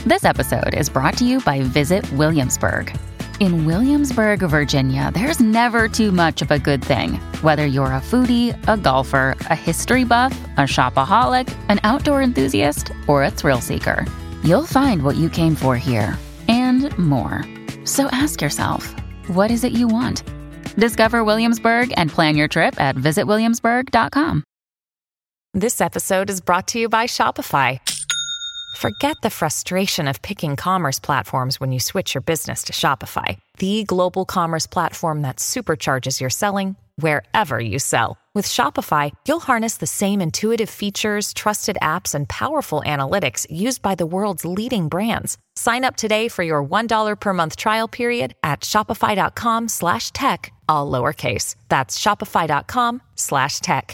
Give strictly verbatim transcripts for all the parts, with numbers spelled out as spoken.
This episode is brought to you by Visit Williamsburg. In Williamsburg, Virginia, there's never too much of a good thing. Whether you're a foodie, a golfer, a history buff, a shopaholic, an outdoor enthusiast, or a thrill seeker, you'll find what you came for here and more. So ask yourself, what is it you want? Discover Williamsburg and plan your trip at visit williamsburg dot com. This episode is brought to you by Shopify. Forget the frustration of picking commerce platforms when you switch your business to Shopify, the global commerce platform that supercharges your selling wherever you sell. With Shopify, you'll harness the same intuitive features, trusted apps, and powerful analytics used by the world's leading brands. Sign up today for your one dollar per month trial period at shopify.com slash tech, all lowercase. That's shopify.com slash tech.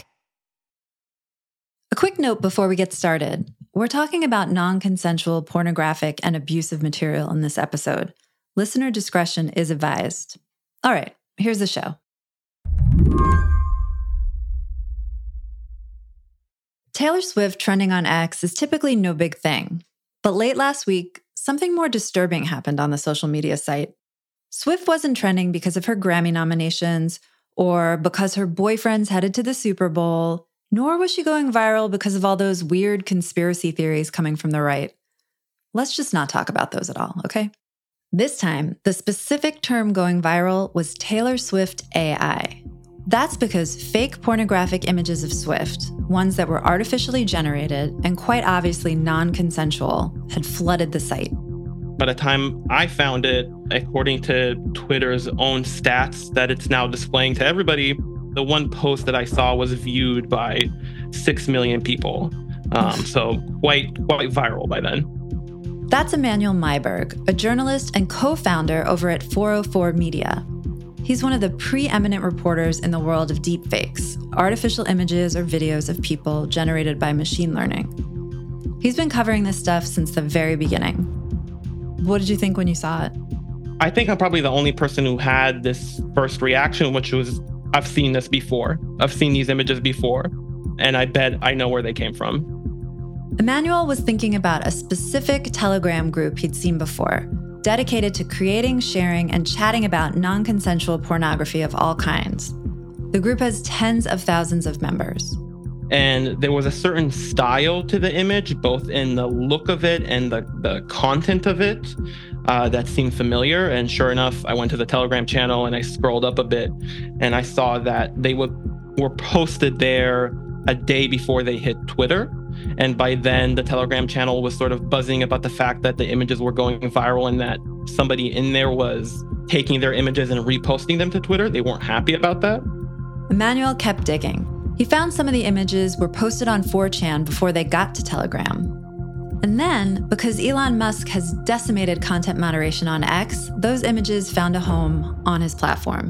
A quick note before we get started. We're talking about non-consensual, pornographic, and abusive material in this episode. Listener discretion is advised. All right, here's the show. Taylor Swift trending on X is typically no big thing. But late last week, something more disturbing happened on the social media site. Swift wasn't trending because of her Grammy nominations or because her boyfriend's headed to the Super Bowl, nor was she going viral because of all those weird conspiracy theories coming from the right. Let's just not talk about those at all, okay? This time, the specific term going viral was Taylor Swift A I. That's because fake pornographic images of Swift, ones that were artificially generated and quite obviously non-consensual, had flooded the site. By the time I found it, according to Twitter's own stats that it's now displaying to everybody, the one post that I saw was viewed by six million people. Um, so quite, quite viral by then. That's Emmanuel Myberg, a journalist and co-founder over at four oh four Media. He's one of the preeminent reporters in the world of deepfakes, artificial images or videos of people generated by machine learning. He's been covering this stuff since the very beginning. What did you think when you saw it? I think I'm probably the only person who had this first reaction, which was, I've seen this before. I've seen these images before, and I bet I know where they came from. Emmanuel was thinking about a specific Telegram group he'd seen before, dedicated to creating, sharing, and chatting about non-consensual pornography of all kinds. The group has tens of thousands of members. And there was a certain style to the image, both in the look of it and the, the content of it, uh, that seemed familiar. And sure enough, I went to the Telegram channel and I scrolled up a bit and I saw that they were, were posted there a day before they hit Twitter. And by then, the Telegram channel was sort of buzzing about the fact that the images were going viral and that somebody in there was taking their images and reposting them to Twitter. They weren't happy about that. Emmanuel kept digging. He found some of the images were posted on four chan before they got to Telegram. And then, because Elon Musk has decimated content moderation on X, those images found a home on his platform.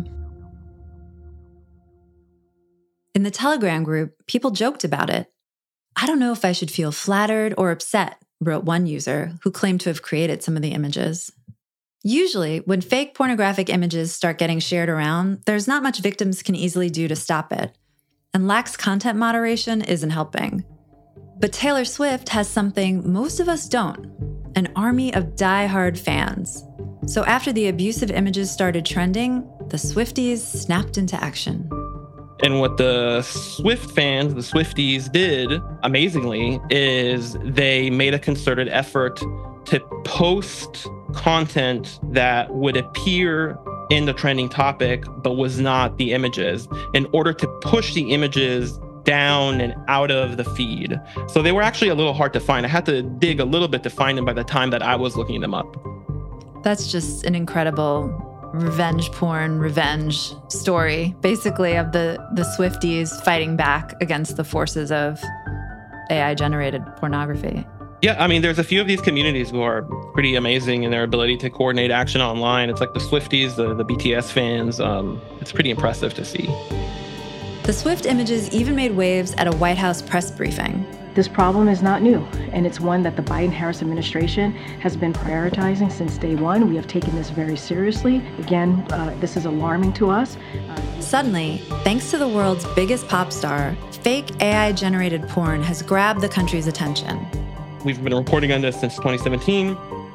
In the Telegram group, people joked about it. I don't know if I should feel flattered or upset, wrote one user who claimed to have created some of the images. Usually, when fake pornographic images start getting shared around, there's not much victims can easily do to stop it. And lax content moderation isn't helping. But Taylor Swift has something most of us don't, an army of die-hard fans. So after the abusive images started trending, the Swifties snapped into action. And what the Swift fans, the Swifties, did, amazingly, is they made a concerted effort to post content that would appear in the trending topic, but was not the images, in order to push the images down and out of the feed. So they were actually a little hard to find. I had to dig a little bit to find them by the time that I was looking them up. That's just an incredible revenge porn, revenge story, basically, of the, the Swifties fighting back against the forces of A I-generated pornography. Yeah, I mean, there's a few of these communities who are pretty amazing in their ability to coordinate action online. It's like the Swifties, the, the B T S fans. Um, it's pretty impressive to see. The Swift images even made waves at a White House press briefing. This problem is not new, and it's one that the Biden-Harris administration has been prioritizing since day one. We have taken this very seriously. Again, uh, this is alarming to us. Uh, Suddenly, thanks to the world's biggest pop star, fake A I-generated porn has grabbed the country's attention. We've been reporting on this since twenty seventeen.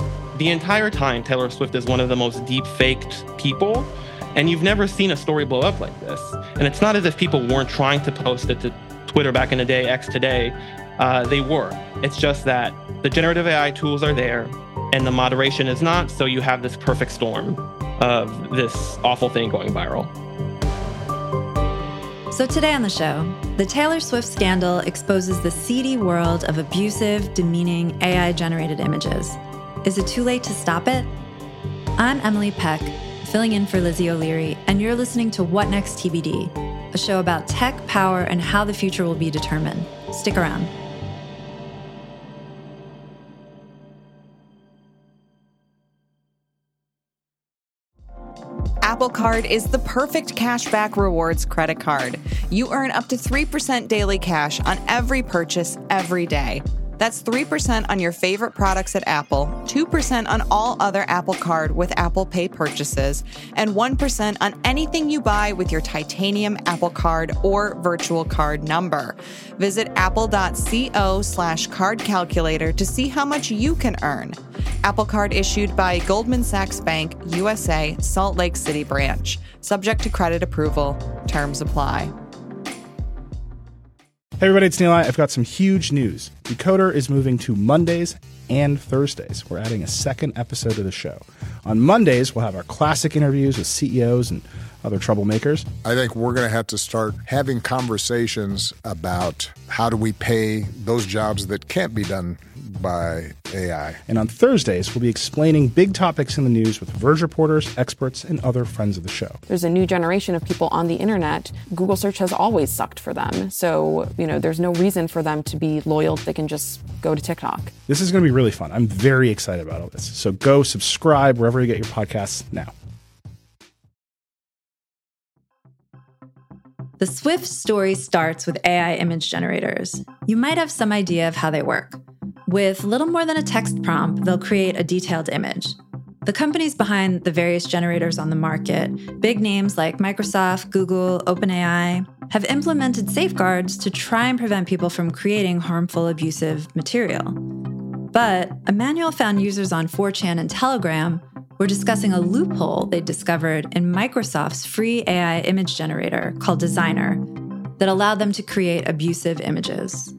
the entire time, Taylor Swift is one of the most deep-faked people, and you've never seen a story blow up like this. And it's not as if people weren't trying to post it to Twitter back in the day, X today. Uh, they were. It's just that the generative A I tools are there, and the moderation is not, so you have this perfect storm of this awful thing going viral. So today on the show, the Taylor Swift scandal exposes the seedy world of abusive, demeaning A I-generated images. Is it too late to stop it? I'm Emily Peck, filling in for Lizzie O'Leary, and you're listening to What Next T B D, a show about tech, power, and how the future will be determined. Stick around. Apple Card is the perfect cashback rewards credit card. You earn up to three percent daily cash on every purchase every day. That's three percent on your favorite products at Apple, two percent on all other Apple Card with Apple Pay purchases, and one percent on anything you buy with your titanium Apple Card or virtual card number. Visit apple.co slash card calculator to see how much you can earn. Apple Card issued by Goldman Sachs Bank, U S A, Salt Lake City branch. Subject to credit approval. Terms apply. Hey everybody, it's Neil. I've got some huge news. Decoder is moving to Mondays and Thursdays. We're adding a second episode of the show. On Mondays, we'll have our classic interviews with C E Os and other troublemakers. I think we're going to have to start having conversations about how do we pay those jobs that can't be done by A I. And on Thursdays, we'll be explaining big topics in the news with Verge reporters, experts, and other friends of the show. There's a new generation of people on the internet. Google search has always sucked for them. So, you know, there's no reason for them to be loyal. They can just go to TikTok. This is going to be really fun. I'm very excited about all this. So go subscribe wherever you get your podcasts now. The Swift story starts with A I image generators. You might have some idea of how they work. With little more than a text prompt, they'll create a detailed image. The companies behind the various generators on the market, big names like Microsoft, Google, OpenAI, have implemented safeguards to try and prevent people from creating harmful, abusive material. But Emmanuel found users on four chan and Telegram were discussing a loophole they discovered in Microsoft's free A I image generator called Designer that allowed them to create abusive images.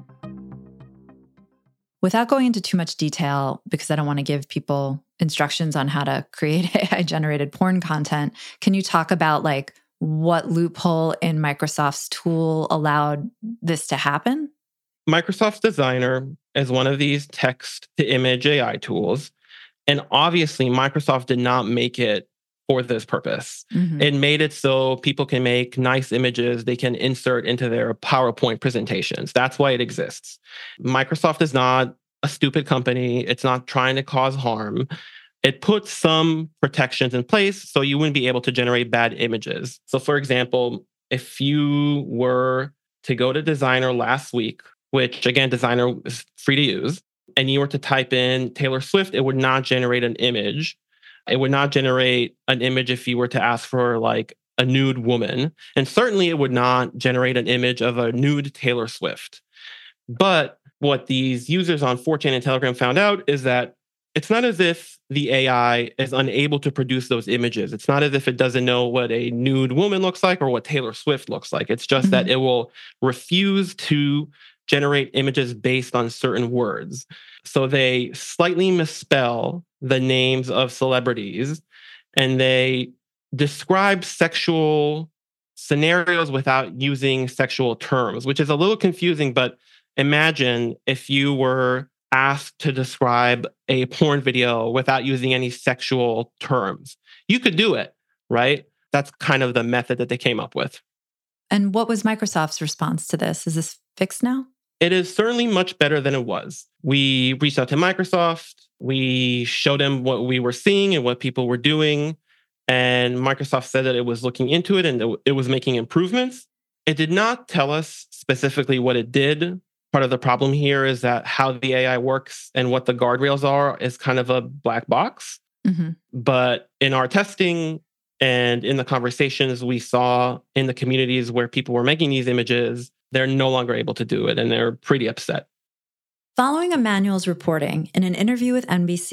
Without going into too much detail, because I don't want to give people instructions on how to create A I-generated porn content, can you talk about like what loophole in Microsoft's tool allowed this to happen? Microsoft's Designer is one of these text-to-image A I tools. And obviously, Microsoft did not make it for this purpose. Mm-hmm. It made it so people can make nice images they can insert into their PowerPoint presentations. That's why it exists. Microsoft is not a stupid company. It's not trying to cause harm. It puts some protections in place so you wouldn't be able to generate bad images. So for example, if you were to go to Designer last week, which again, Designer is free to use, and you were to type in Taylor Swift, it would not generate an image. It would not generate an image if you were to ask for like a nude woman. And certainly it would not generate an image of a nude Taylor Swift. But what these users on four chan and Telegram found out is that it's not as if the A I is unable to produce those images. It's not as if it doesn't know what a nude woman looks like or what Taylor Swift looks like. It's just mm-hmm. that it will refuse to generate images based on certain words. So they slightly misspell the names of celebrities and they describe sexual scenarios without using sexual terms, which is a little confusing, but imagine if you were asked to describe a porn video without using any sexual terms. You could do it, right? That's kind of the method that they came up with. And what was Microsoft's response to this? Is this fixed now? It is certainly much better than it was. We reached out to Microsoft. We showed them what we were seeing and what people were doing. And Microsoft said that it was looking into it and it was making improvements. It did not tell us specifically what it did. Part of the problem here is that how the A I works and what the guardrails are is kind of a black box. Mm-hmm. But in our testing and in the conversations we saw in the communities where people were making these images, they're no longer able to do it, and they're pretty upset. Following Emmanuel's reporting in an interview with N B C,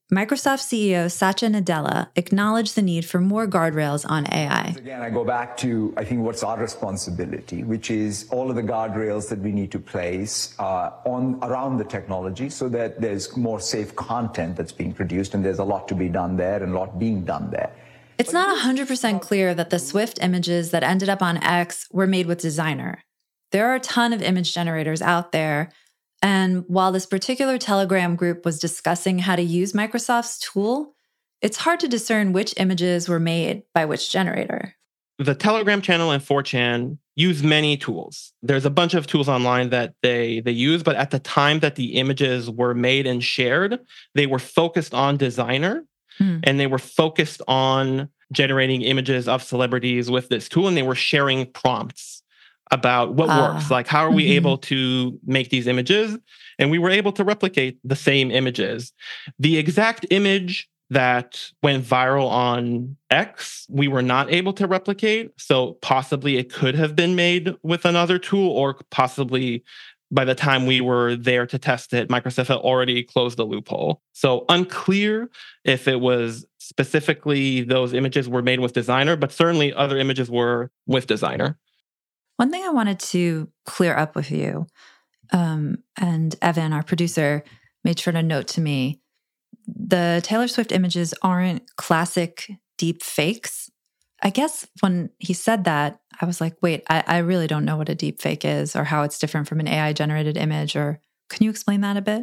Microsoft C E O Satya Nadella acknowledged the need for more guardrails on A I. Again, I go back to, I think, what's our responsibility, which is all of the guardrails that we need to place uh, on around the technology so that there's more safe content that's being produced, and there's a lot to be done there and a lot being done there. It's not one hundred percent clear that the Swift images that ended up on X were made with Designer. There are a ton of image generators out there. And while this particular Telegram group was discussing how to use Microsoft's tool, it's hard to discern which images were made by which generator. The Telegram channel and four chan use many tools. There's a bunch of tools online that they, they use, but at the time that the images were made and shared, they were focused on Designer, hmm. and they were focused on generating images of celebrities with this tool, and they were sharing prompts about what uh, works, like how are we mm-hmm. able to make these images? And we were able to replicate the same images. The exact image that went viral on X, we were not able to replicate. So possibly it could have been made with another tool, or possibly by the time we were there to test it, Microsoft had already closed the loophole. So unclear if it was specifically those images were made with Designer, but certainly other images were with Designer. One thing I wanted to clear up with you, um, and Evan, our producer, made sure to note to me, the Taylor Swift images aren't classic deep fakes. I guess when he said that, I was like, wait, I, I really don't know what a deep fake is or how it's different from an A I-generated image. Or can you explain that a bit?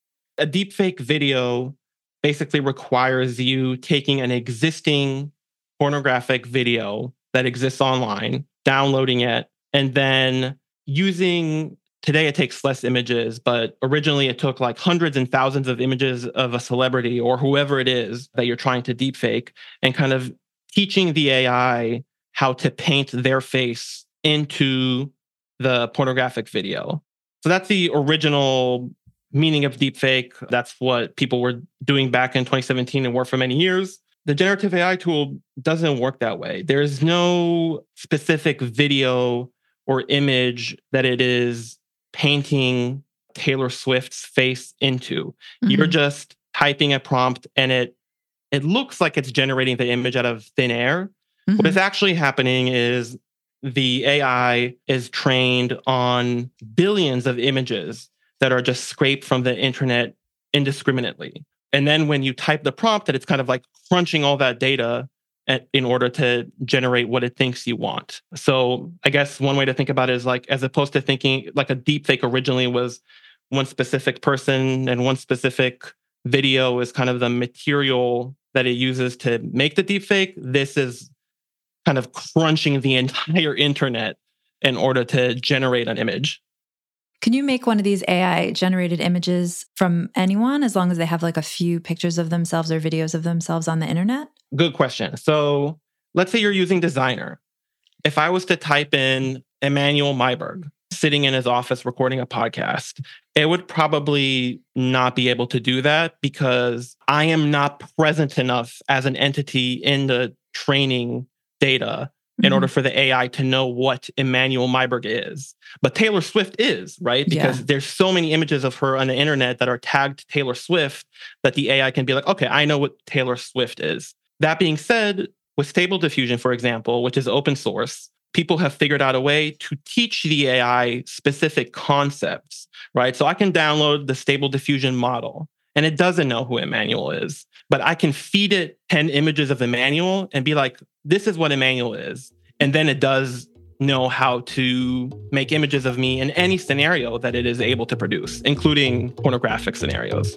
A deep fake video basically requires you taking an existing pornographic video that exists online, downloading it, and then using, today it takes less images, but originally it took like hundreds and thousands of images of a celebrity or whoever it is that you're trying to deepfake, and kind of teaching the A I how to paint their face into the pornographic video. So that's the original meaning of deepfake. That's what people were doing back in twenty seventeen and were for many years. The generative A I tool doesn't work that way. There's no specific video or image that it is painting Taylor Swift's face into. Mm-hmm. You're just typing a prompt and it it looks like it's generating the image out of thin air. Mm-hmm. What is actually happening is the A I is trained on billions of images that are just scraped from the internet indiscriminately. And then when you type the prompt, that it's kind of like crunching all that data in order to generate what it thinks you want. So I guess one way to think about it is like, as opposed to thinking like a deepfake originally was one specific person and one specific video is kind of the material that it uses to make the deepfake, this is kind of crunching the entire internet in order to generate an image. Can you make one of these A I-generated images from anyone as long as they have like a few pictures of themselves or videos of themselves on the internet? Good question. So let's say you're using Designer. If I was to type in Emanuel Myberg sitting in his office recording a podcast, it would probably not be able to do that because I am not present enough as an entity in the training data in mm-hmm. order for the A I to know what Emanuel Myberg is. But Taylor Swift is, right? Because yeah. there's so many images of her on the internet that are tagged Taylor Swift that the A I can be like, okay, I know what Taylor Swift is. That being said, with Stable Diffusion, for example, which is open source, people have figured out a way to teach the A I specific concepts, right? So I can download the Stable Diffusion model and it doesn't know who Emanuel is, but I can feed it ten images of Emanuel and be like, this is what Emanuel is. And then it does know how to make images of me in any scenario that it is able to produce, including pornographic scenarios.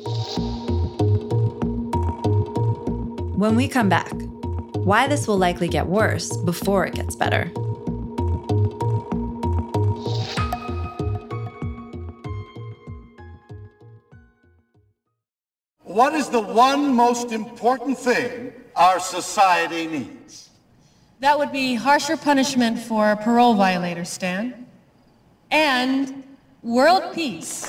When we come back, why this will likely get worse before it gets better. What is the one most important thing our society needs? That would be harsher punishment for parole violators, Stan. And world peace.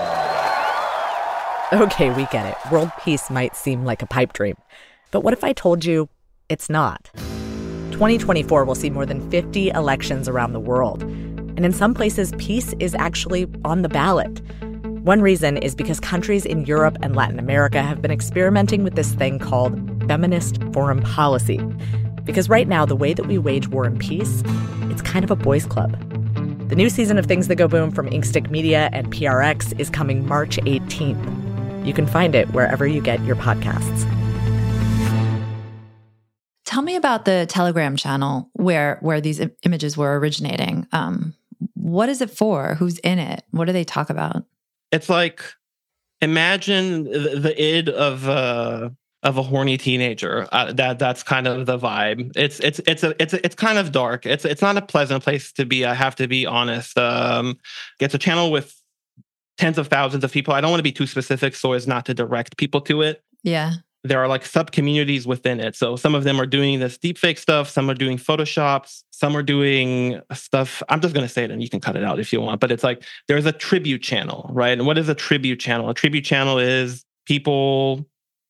Okay, we get it. World peace might seem like a pipe dream. But what if I told you it's not? twenty twenty-four will see more than fifty elections around the world. And in some places, peace is actually on the ballot. One reason is because countries in Europe and Latin America have been experimenting with this thing called feminist foreign policy. Because right now, the way that we wage war and peace, it's kind of a boys' club. The new season of Things That Go Boom from Inkstick Media and P R X is coming March eighteenth. You can find it wherever you get your podcasts. Tell me about the Telegram channel where where these I- images were originating. Um, what is it for? Who's in it? What do they talk about? It's like, imagine the, the id of uh, of a horny teenager. Uh, that that's kind of the vibe. It's it's it's a it's a, it's kind of dark. It's it's not a pleasant place to be. I have to be honest. Um, it's a channel with tens of thousands of people. I don't want to be too specific so as not to direct people to it. Yeah. There are like sub communities within it. So some of them are doing this deepfake stuff. Some are doing Photoshops. Some are doing stuff. I'm just going to say it and you can cut it out if you want. But it's like there's a tribute channel, right? And what is a tribute channel? A tribute channel is people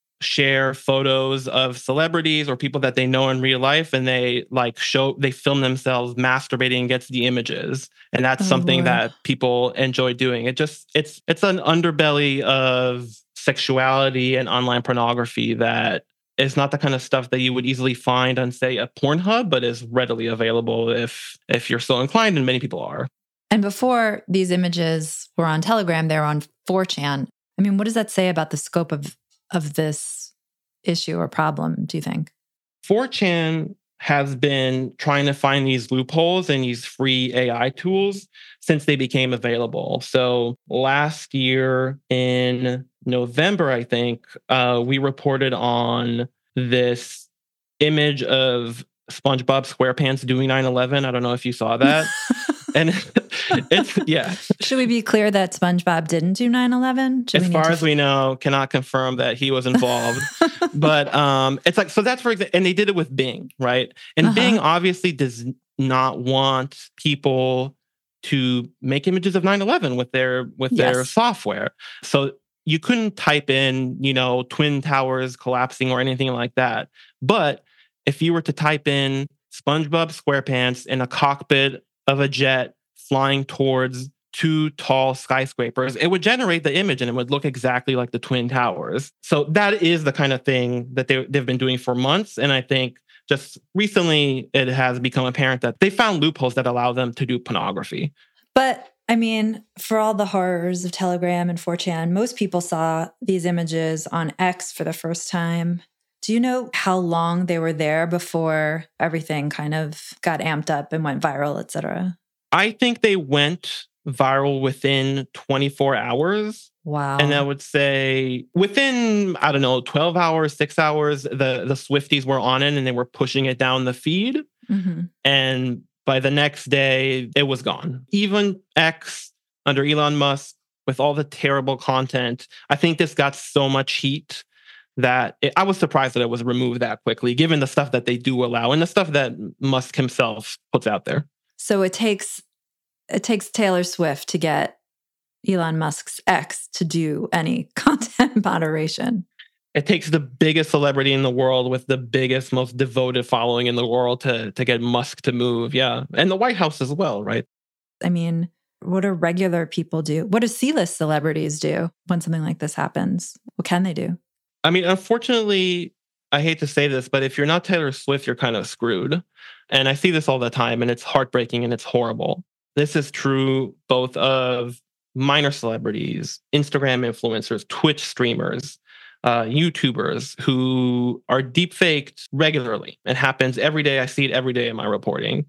share photos of celebrities or people that they know in real life, and they like show, they film themselves masturbating against the images. And that's oh, something Lord. that people enjoy doing. It just, it's, it's an underbelly of sexuality and online pornography that is not the kind of stuff that you would easily find on, say, a Pornhub, but is readily available if if you're so inclined, and many people are. And before these images were on Telegram, they were on four chan. I mean, what does that say about the scope of of this issue or problem, do you think? four chan has been trying to find these loopholes and these free A I tools since they became available. So last year in November, I think, uh, we reported on this image of SpongeBob SquarePants doing nine eleven. I don't know if you saw that. And it's, yeah. Should we be clear that SpongeBob didn't do nine eleven? As far as we know, cannot confirm that he was involved. But um, it's like, so that's for example, and they did it with Bing, right? And uh-huh. Bing obviously does not want people to make images of nine eleven with their with yes. their software. So you couldn't type in, you know, Twin Towers collapsing or anything like that. But if you were to type in SpongeBob SquarePants in a cockpit of a jet flying towards two tall skyscrapers, it would generate the image and it would look exactly like the Twin Towers. So that is the kind of thing that they, they've been doing for months. And I think just recently it has become apparent that they found loopholes that allow them to do pornography. But I mean, for all the horrors of Telegram and four chan, most people saw these images on X for the first time. Do you know how long they were there before everything kind of got amped up and went viral, et cetera? I think they went viral within twenty-four hours. Wow. And I would say within, I don't know, twelve hours, six hours, the, the Swifties were on it and they were pushing it down the feed. Mm-hmm. And by the next day, it was gone. Even X, under Elon Musk, with all the terrible content, I think this got so much heat that it, I was surprised that it was removed that quickly, given the stuff that they do allow and the stuff that Musk himself puts out there. So it takes it takes Taylor Swift to get Elon Musk's X to do any content moderation. It takes the biggest celebrity in the world with the biggest, most devoted following in the world to, to get Musk to move. Yeah. And the White House as well, right? I mean, what do regular people do? What do C-list celebrities do when something like this happens? What can they do? I mean, unfortunately, I hate to say this, but if you're not Taylor Swift, you're kind of screwed. And I see this all the time, and it's heartbreaking and it's horrible. This is true both of minor celebrities, Instagram influencers, Twitch streamers, uh, YouTubers who are deepfaked regularly. It happens every day. I see it every day in my reporting.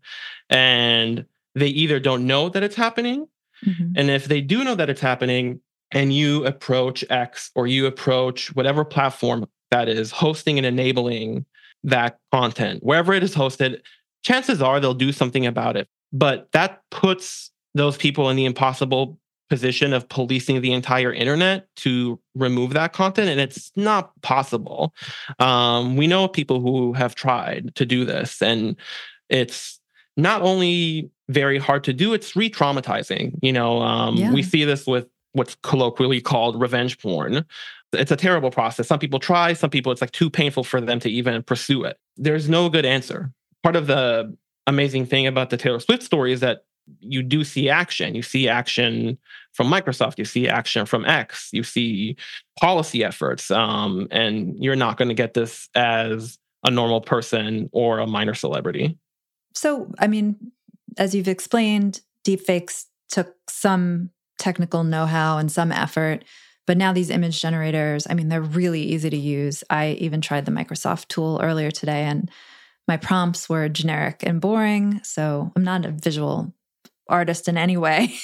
And they either don't know that it's happening, mm-hmm. and if they do know that it's happening, and you approach X or you approach whatever platform that is hosting and enabling that content, wherever it is hosted, chances are they'll do something about it. But that puts those people in the impossible position of policing the entire internet to remove that content, and it's not possible. Um, we know people who have tried to do this, and it's not only very hard to do, it's re-traumatizing. You know, um, yeah. we see this with what's colloquially called revenge porn. It's a terrible process. Some people try, some people it's like too painful for them to even pursue it. There's no good answer. Part of the amazing thing about the Taylor Swift story is that you do see action. You see action from Microsoft. You see action from X. You see policy efforts. Um, and you're not going to get this as a normal person or a minor celebrity. So, I mean, as you've explained, deepfakes took some technical know-how and some effort, but now these image generators, I mean, they're really easy to use. I even tried the Microsoft tool earlier today, and my prompts were generic and boring. So I'm not a visual artist in any way.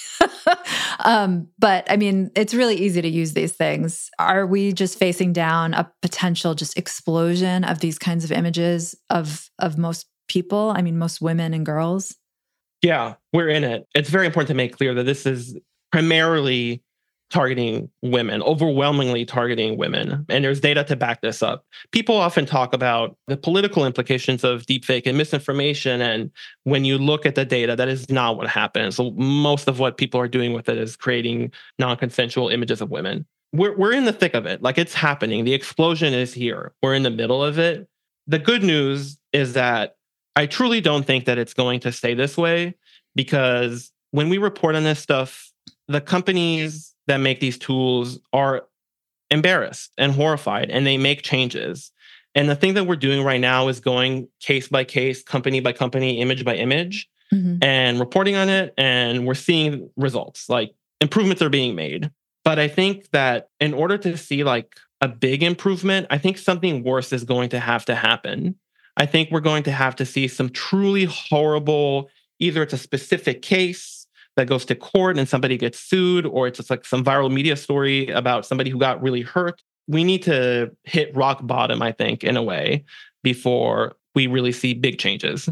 um, but I mean, it's really easy to use these things. Are we just facing down a potential just explosion of these kinds of images of of most people? I mean, most women and girls? Yeah, we're in it. It's very important to make clear that this is primarily targeting women, overwhelmingly targeting women. And there's data to back this up. People often talk about the political implications of deepfake and misinformation. And when you look at the data, that is not what happens. So most of what people are doing with it is creating non-consensual images of women. We're, we're in the thick of it. Like, it's happening. The explosion is here. We're in the middle of it. The good news is that I truly don't think that it's going to stay this way, because when we report on this stuff, the companies that make these tools are embarrassed and horrified, and they make changes. And the thing that we're doing right now is going case by case, company by company, image by image, mm-hmm. and reporting on it. And we're seeing results, like improvements are being made. But I think that in order to see like a big improvement, I think something worse is going to have to happen. I think we're going to have to see some truly horrible, either it's a specific case that goes to court and somebody gets sued, or it's just like some viral media story about somebody who got really hurt. We need to hit rock bottom, I think, in a way, before we really see big changes.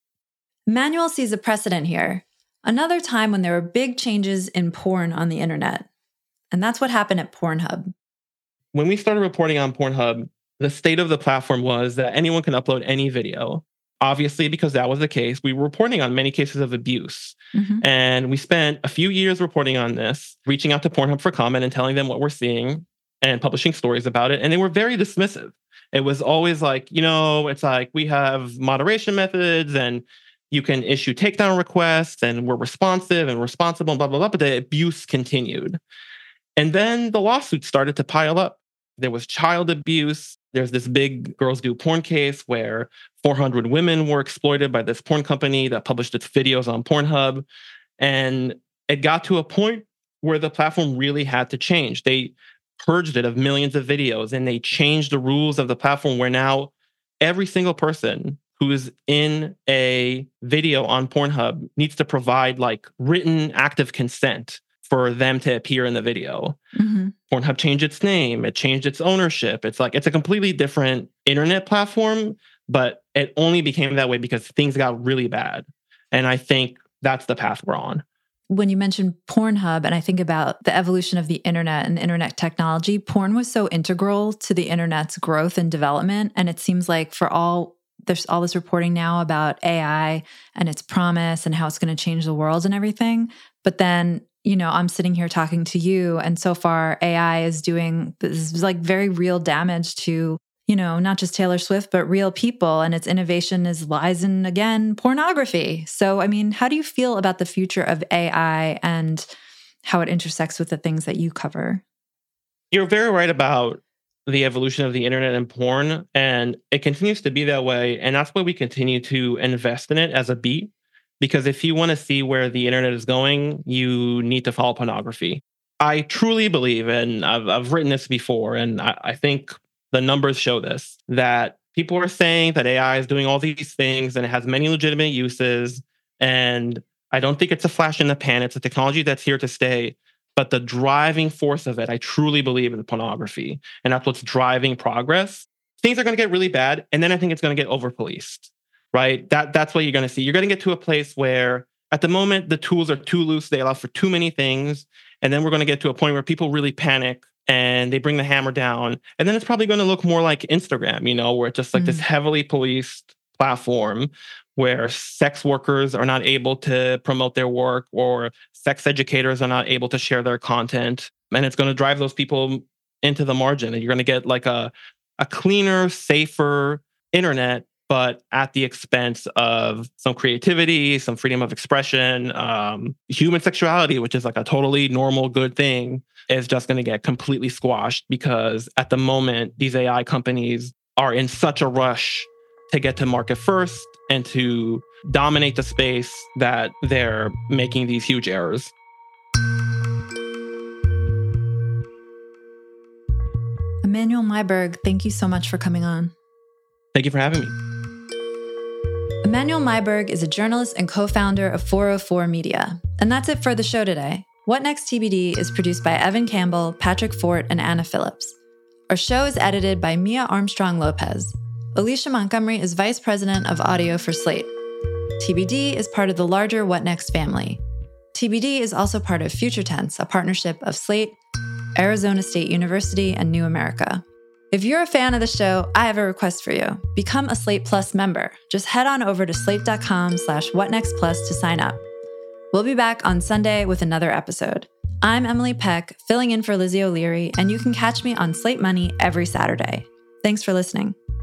Manuel sees a precedent here. Another time when there were big changes in porn on the internet. And that's what happened at Pornhub. When we started reporting on Pornhub, the state of the platform was that anyone can upload any video. Obviously, because that was the case, we were reporting on many cases of abuse. Mm-hmm. And we spent a few years reporting on this, reaching out to Pornhub for comment and telling them what we're seeing and publishing stories about it. And they were very dismissive. It was always like, you know, it's like we have moderation methods and you can issue takedown requests and we're responsive and responsible and blah, blah, blah. But the abuse continued. And then the lawsuits started to pile up. There was child abuse. There's this big Girls Do Porn case where four hundred women were exploited by this porn company that published its videos on Pornhub. And it got to a point where the platform really had to change. They purged it of millions of videos, and they changed the rules of the platform where now every single person who is in a video on Pornhub needs to provide like written active consent for them to appear in the video. Mm-hmm. Pornhub changed its name. It changed its ownership. It's like, it's a completely different internet platform, but it only became that way because things got really bad. And I think that's the path we're on. When you mentioned Pornhub, and I think about the evolution of the internet and internet technology, porn was so integral to the internet's growth and development. And it seems like for all, there's all this reporting now about A I and its promise and how it's going to change the world and everything. But then, you know, I'm sitting here talking to you, and so far A I is doing this is like very real damage to, you know, not just Taylor Swift, but real people. And its innovation is lies in, again, pornography. So, I mean, how do you feel about the future of A I and how it intersects with the things that you cover? You're very right about the evolution of the internet and porn, and it continues to be that way. And that's why we continue to invest in it as a beat. Because if you want to see where the internet is going, you need to follow pornography. I truly believe, and I've, I've written this before, and I, I think the numbers show this, that people are saying that A I is doing all these things and it has many legitimate uses. And I don't think it's a flash in the pan. It's a technology that's here to stay. But the driving force of it, I truly believe, is pornography. And that's what's driving progress. Things are going to get really bad. And then I think it's going to get over-policed. Right? That that's what you're going to see. You're going to get to a place where at the moment, the tools are too loose. They allow for too many things. And then we're going to get to a point where people really panic and they bring the hammer down. And then it's probably going to look more like Instagram, you know, where it's just like mm. this heavily policed platform where sex workers are not able to promote their work or sex educators are not able to share their content. And it's going to drive those people into the margin. And you're going to get like a, a cleaner, safer internet, but at the expense of some creativity, some freedom of expression, um, human sexuality, which is like a totally normal, good thing, is just going to get completely squashed because at the moment, these A I companies are in such a rush to get to market first and to dominate the space that they're making these huge errors. Emanuel Myberg, thank you so much for coming on. Thank you for having me. Emanuel Myberg is a journalist and co-founder of four oh four Media. And that's it for the show today. What Next T B D is produced by Evan Campbell, Patrick Fort, and Anna Phillips. Our show is edited by Mia Armstrong Lopez. Alicia Montgomery is vice president of audio for Slate. T B D is part of the larger What Next family. T B D is also part of Future Tense, a partnership of Slate, Arizona State University, and New America. If you're a fan of the show, I have a request for you. Become a Slate Plus member. Just head on over to slate.com slash whatnextplus to sign up. We'll be back on Sunday with another episode. I'm Emily Peck, filling in for Lizzie O'Leary, and you can catch me on Slate Money every Saturday. Thanks for listening.